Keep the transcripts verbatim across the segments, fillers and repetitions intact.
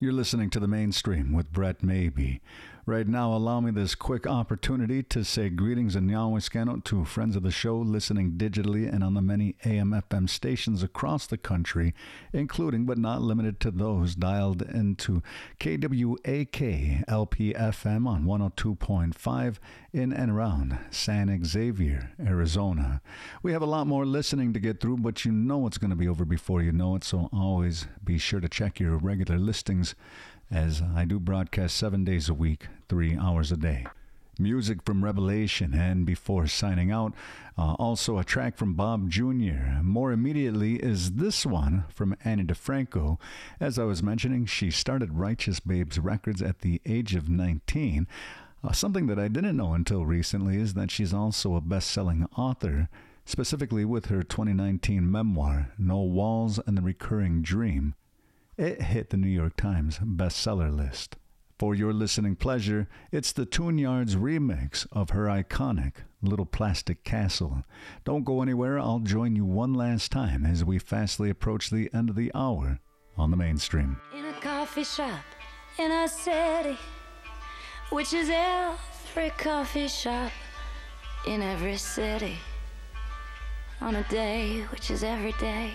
You're listening to The Mainstream with Brett Maybe. Right now, allow me this quick opportunity to say greetings and Nyawiskano to friends of the show listening digitally and on the many A M F M stations across the country, including but not limited to those dialed into K W A K L P F M on one oh two point five in and around San Xavier, Arizona. We have a lot more listening to get through, but you know it's going to be over before you know it, so always be sure to check your regular listings, as I do broadcast seven days a week, three hours a day. Music from Revelation, and before signing out, uh, also a track from Bob Junior More immediately is this one from Annie DeFranco. As I was mentioning, she started Righteous Babes Records at the age of nineteen. Uh, something that I didn't know until recently is that she's also a best-selling author, specifically with her twenty nineteen memoir, No Walls and the Recurring Dream. It hit the New York Times bestseller list. For your listening pleasure, it's the Tune Yards remix of her iconic Little Plastic Castle. Don't go anywhere. I'll join you one last time as we fastly approach the end of the hour on The Mainstream. In a coffee shop in a city, which is every coffee shop in every city, on a day which is every day.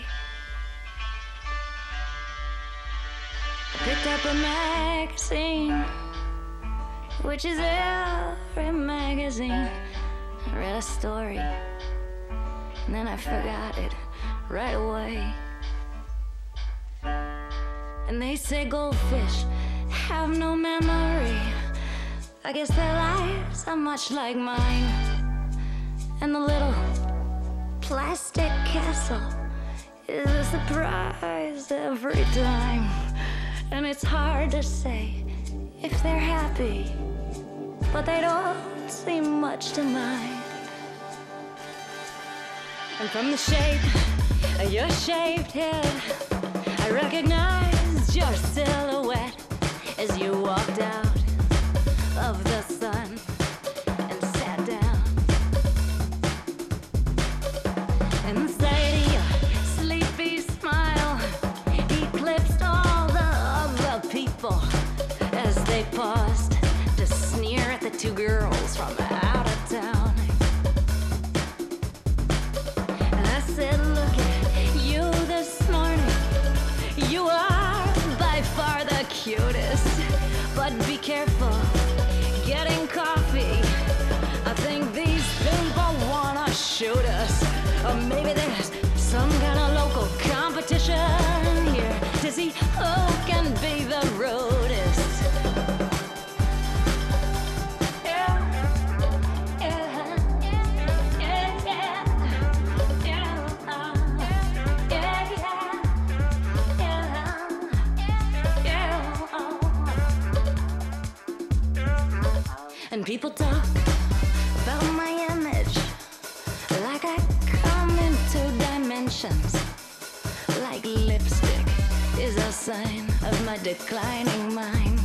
I picked up a magazine, which is every magazine. I read a story, and then I forgot it right away. And they say goldfish have no memory. I guess their lives are much like mine. And the little plastic castle is a surprise every time. And it's hard to say if they're happy, but they don't seem much to mind. And from the shape of your shaved head, I recognized your silhouette as you walked out of the sun and sat down. And the sight of your sleepy smile eclipsed all the other people as they paused to sneer at the two girls from out of town. And I said, look at you this morning, you are by far the cutest, but be careful getting coffee. I think these people wanna shoot us, or maybe there's some kind of local competition here to see who can be the rudest. And people talk about my image like I come in two dimensions, like lipstick is a sign of my declining mind,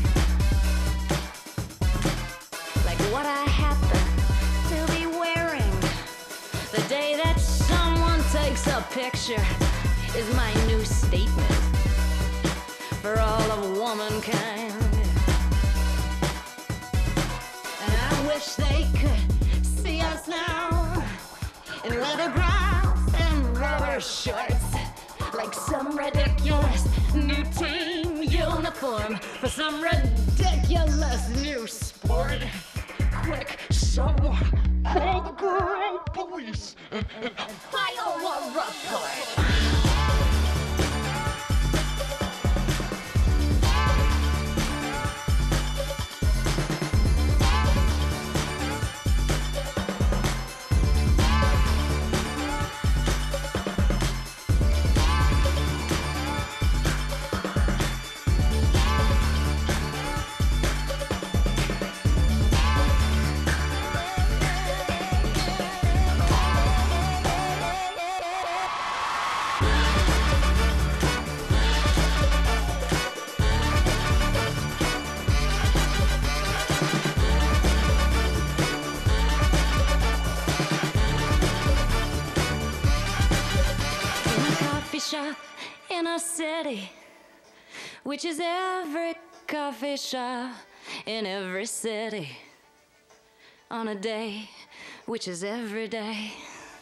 like what I happen to be wearing the day that someone takes a picture is my new statement for all of womankind. I wish they could see us now in leather grounds and rubber shorts, like some ridiculous new team uniform for some ridiculous new sport. Quick, someone call the girl police and, and file a report. which is every coffee shop in every city, on a day, which is every day.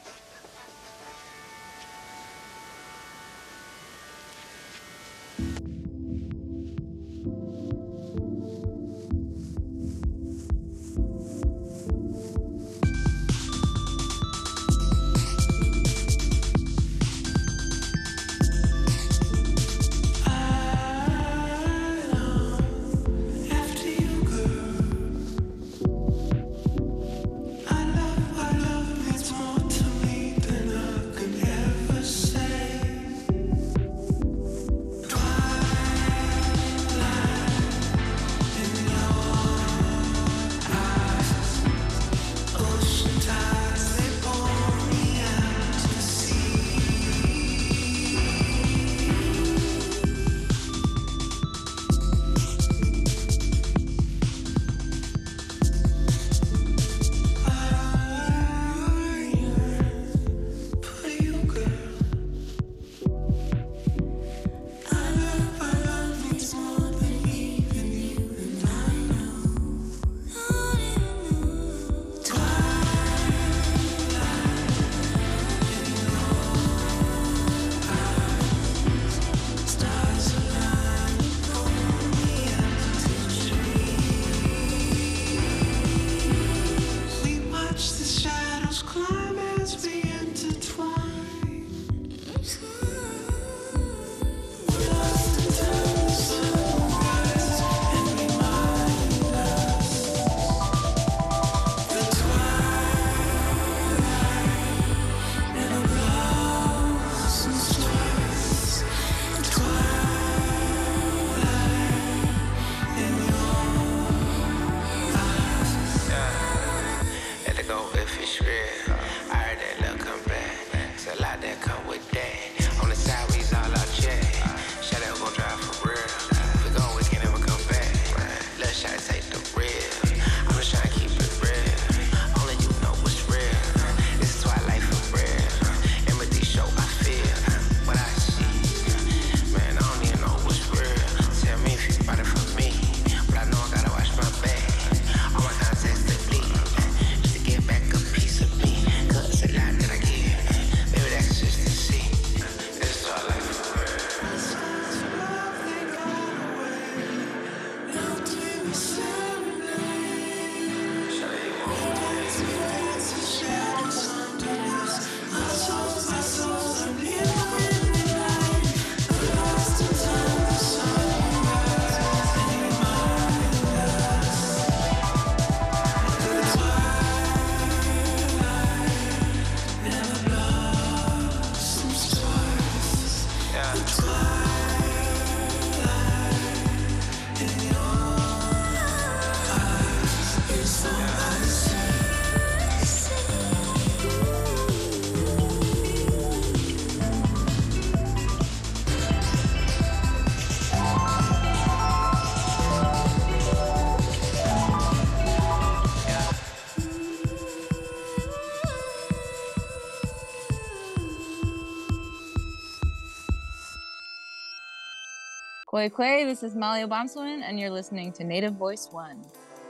Koi Koi, this is Molly Obamswin, and you're listening to Native Voice One.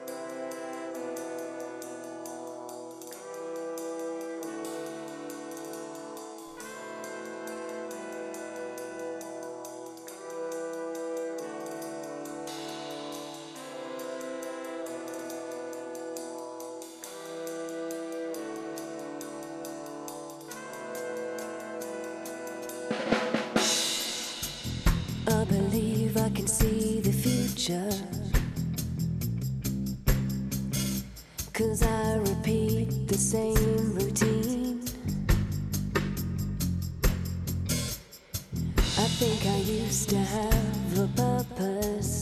I believe I can see the future, 'cause I repeat the same routine. I think I used to have a purpose.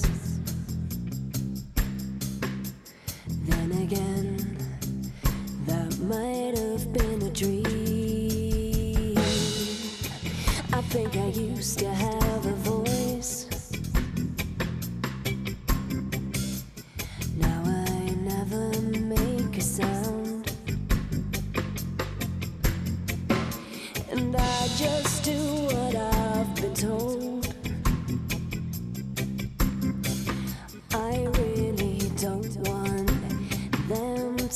Then again, that might have been a dream. I think I used to have a voice. Now I never make a sound, and I just do what I've been told.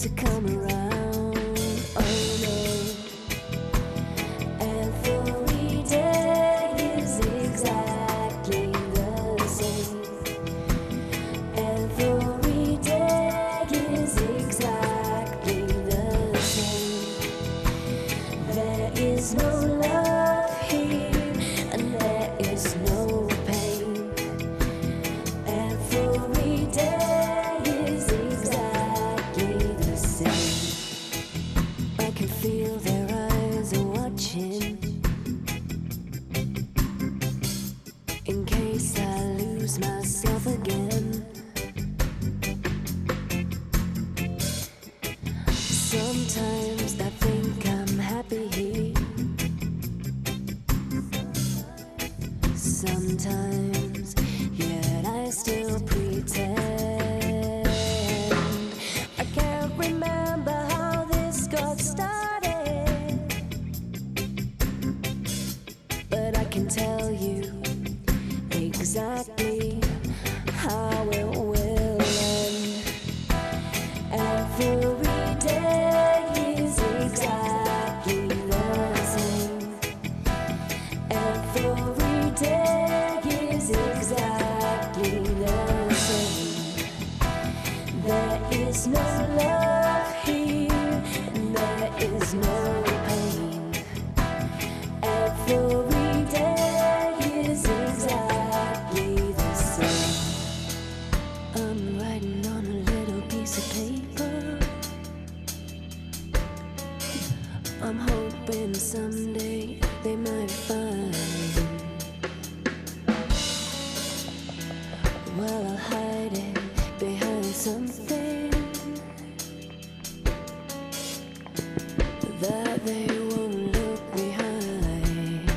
to come around. Oh no. Every day is exactly the same. Every day is exactly the same. There is no love here, and there is no pain. Every day is exactly the same. I can feel their eyes are watching. In case I lose myself again. Sometimes I think I'm happy here. Sometimes, yet I still pretend. I can't remember how this got started, but I can tell you exactly how it will end. Every day is exactly the same. Every day is exactly the same. There is no love here, and there is no pain. Every day is exactly the same. I'm writing on a little piece of paper. I'm hoping someday they might find. Well, I'll hide it behind something that they won't look behind.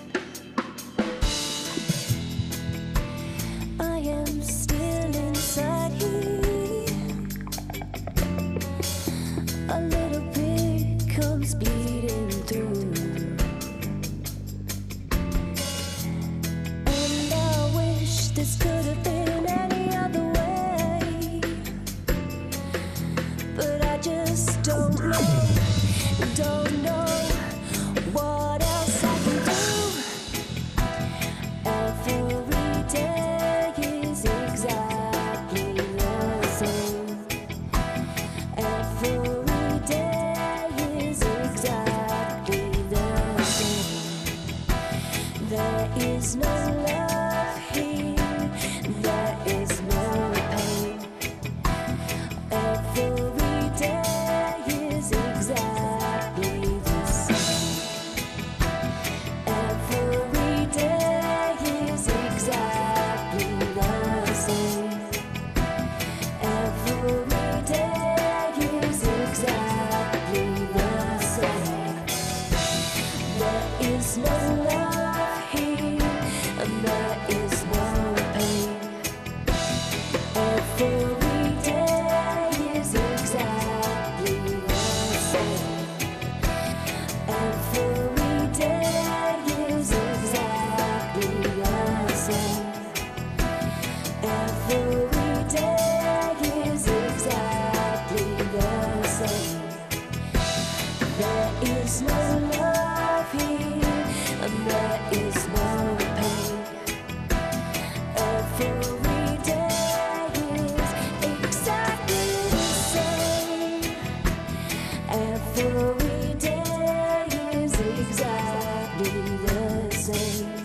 I am still inside here. A little bit comes bleeding through. And I wish this could have been any other way, but I just don't know, don't know what else I can do. Every day is exactly the same. Every day is exactly the same. There is no love here, there is no pain. Every day is exactly the same. Every day is exactly the same. Every day is exactly the same. There is no love here, and there is no pain. Every day is exactly the same. Every day is exactly the same. Every day is exactly the same. There is no love here, and there is no pain. Every day is exactly the same. Every day is exactly the same.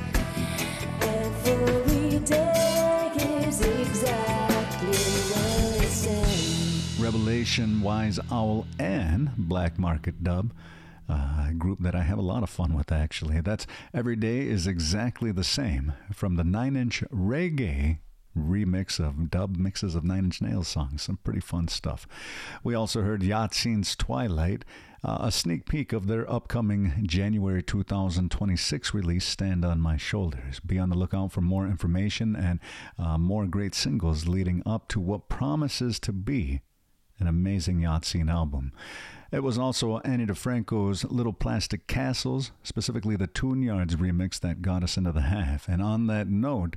Every day is exactly the same. Revelation, Wise Owl, and Black Market Dub. Uh, a group that I have a lot of fun with, actually. That's Every Day is Exactly the Same from the Nine Inch Reggae remix of dub mixes of Nine Inch Nails songs. Some pretty fun stuff. We also heard Yahtzeens Twilight, uh, a sneak peek of their upcoming January two thousand twenty-six release, Stand on My Shoulders. Be on the lookout for more information and uh, more great singles leading up to what promises to be an amazing Yahtzeen album. It was also Annie DeFranco's Little Plastic Castles, specifically the Tune Yards remix, that got us into the half. And on that note,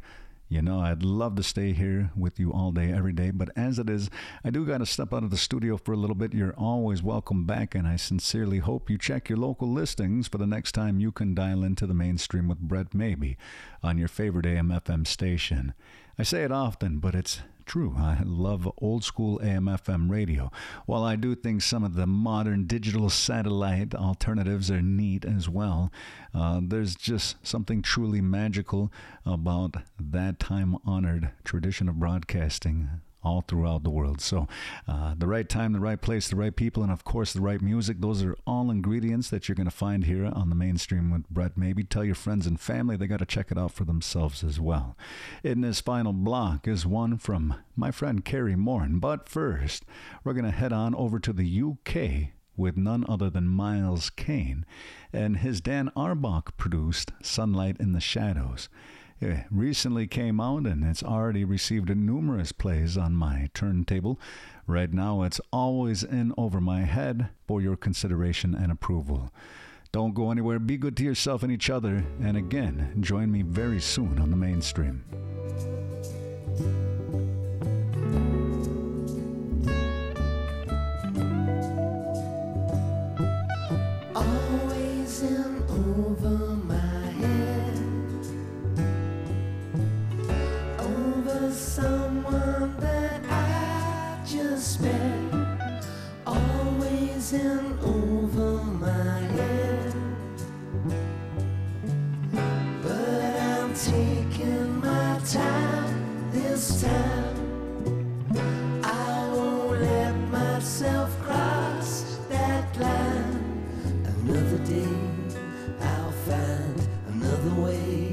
You know, I'd love to stay here with you all day, every day, but as it is, I do got to step out of the studio for a little bit. You're always welcome back, and I sincerely hope you check your local listings for the next time you can dial into the mainstream with Brett Maybe on your favorite A M F M station. I say it often, but it's true. I love old school A M F M radio. While I do think some of the modern digital satellite alternatives are neat as well, uh, there's just something truly magical about that time-honored tradition of broadcasting all throughout the world. So uh, the right time, the right place, the right people, and of course the right music, those are all ingredients that you're going to find here on the mainstream with Brett Maybe. Tell your friends and family they got to check it out for themselves as well. In this final block is one from my friend Carrie Morn. But first, we're going to head on over to the U K with none other than Miles Kane and his Dan Arbach produced Sunlight in the Shadows. It recently came out and it's already received numerous plays on my turntable. Right now it's always in over my head for your consideration and approval. Don't go anywhere, be good to yourself and each other, and again, join me very soon on the mainstream. Always in over my someone that I just met, always in over my head. But I'm taking my time this time. I won't let myself cross that line. Another day I'll find another way.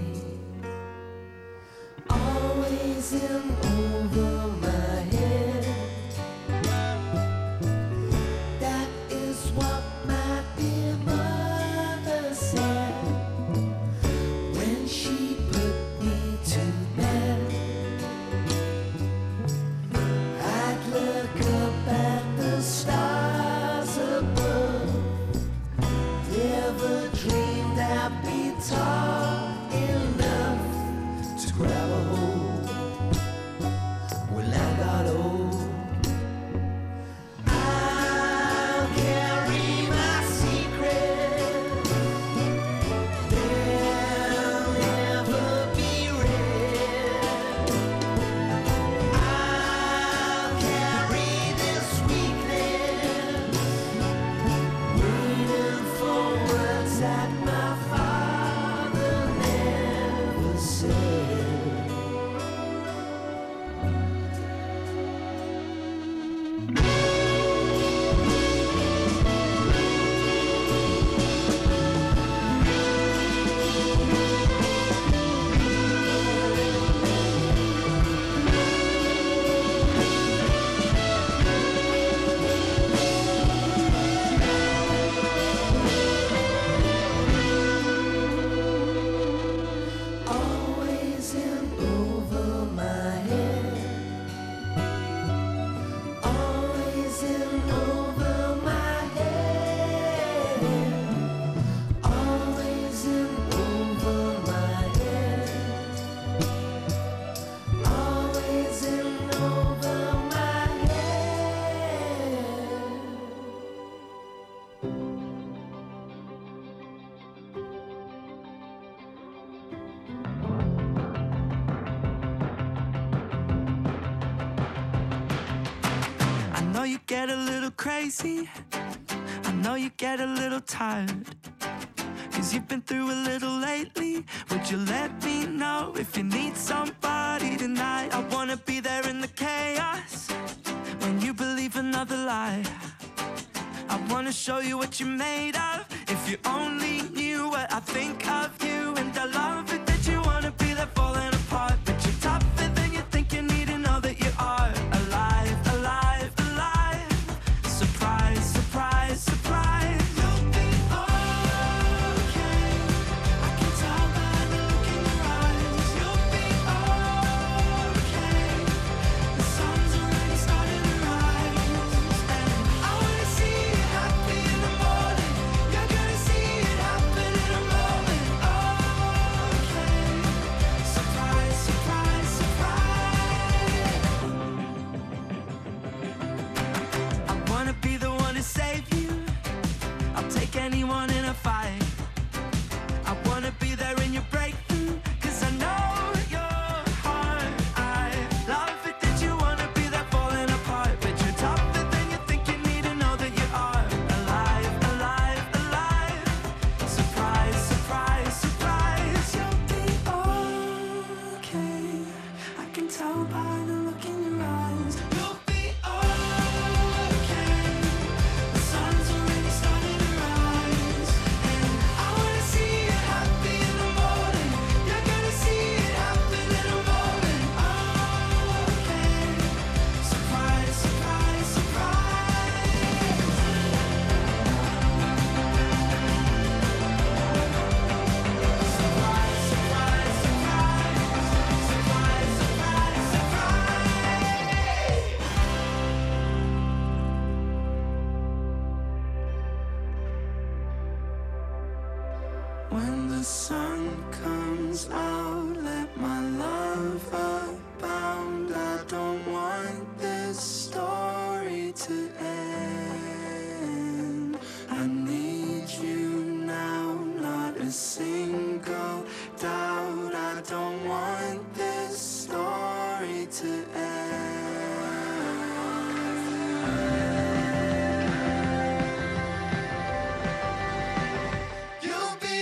Always in over my head. That is what my dear mother said when she put me to bed. I'd look up at the stars above. Never dreamed I'd be tall enough to grab a hold. When I got old, I'll carry my secret. They'll never be read. I'll carry this weakness, waiting for words that my father never said. Always in over my head. Always in over my head. Always in over my head. Always in over my head. I know you get a little crazy. I know you get a little tired. Cause you've been through a little lately. Would you let me know if you need somebody tonight? I wanna be there in the chaos when you believe another lie. I wanna show you what you're made of. If you only knew what I think of you. And I love it that you wanna be there falling apart. But you're tougher than you think you need to know that you are. Alive, alive, alive. Surprise, surprise, surprise. You'll be okay. I can tell by the look in your eyes. You'll be okay. The sun's already starting to rise. And I wanna see you happy in the morning. You're gonna see it happen in a moment. Okay. by the look in your eyes. You'll be okay. The sun's already starting to rise, and I wanna see you happy in the morning. You're gonna see it happen in a moment. Okay. Surprise, surprise, surprise. Surprise, surprise, surprise. Surprise, surprise, surprise. When the sun comes out, let my love abound. I don't want this story to end. I need you now, not a single doubt. I don't want this story to end. You'll be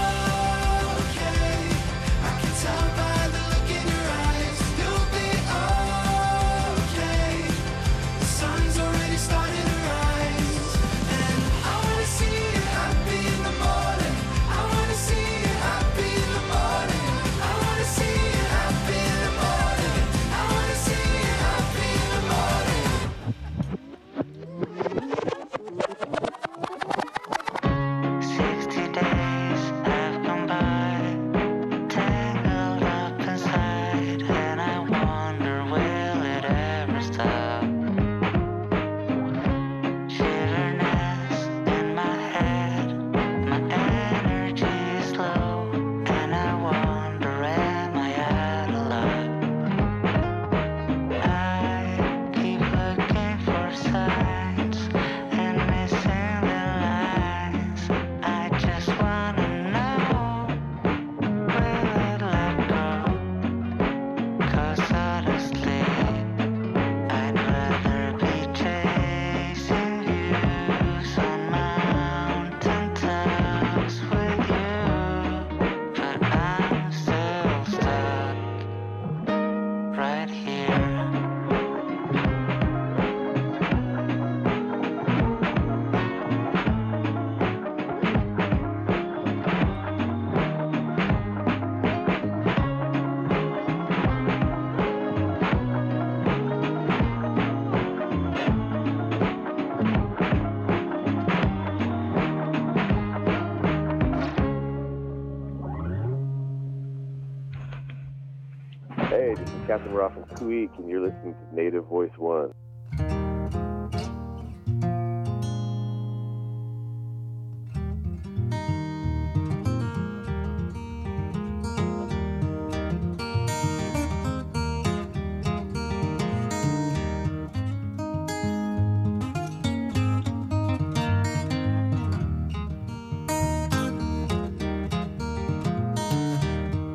okay. I can tell by the look in your eyes. You'll be okay. The sun's already starting to rise, and I wanna see you happy in the morning. I wanna see you happy in the morning. I wanna see you happy in the morning. I wanna see you happy in the morning. Sixty days have gone by, tangled up inside, and I wonder, will it ever stop? Shiver nest in my head, my energy is low, and I wonder, am I out of luck? I keep looking for signs and missing the lines. I just wanna know, will it let go? 'Cause honestly, I'd rather be chasing views on mountain tops with you, but I'm still stuck right here. Hey, this is Captain Ross from Tweak, and you're listening to Native Voice One.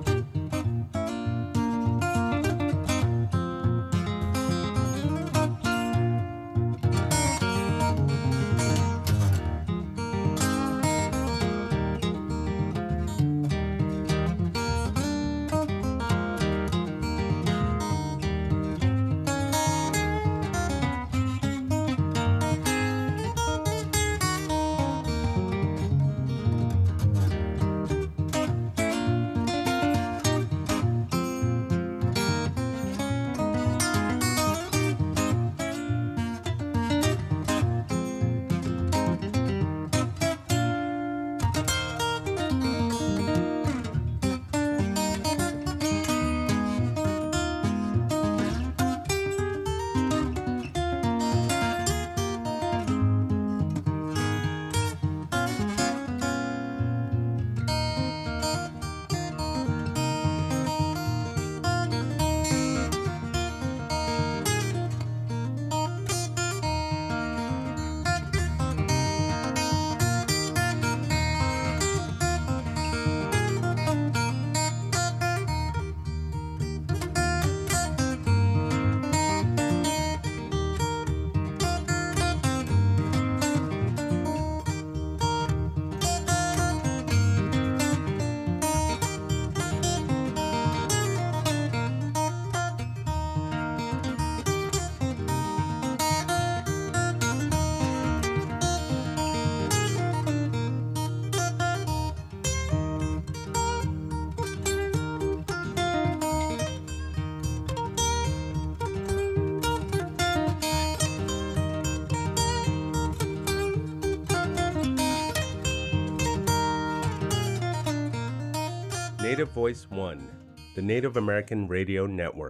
You'll Native Voice One, the Native American Radio Network.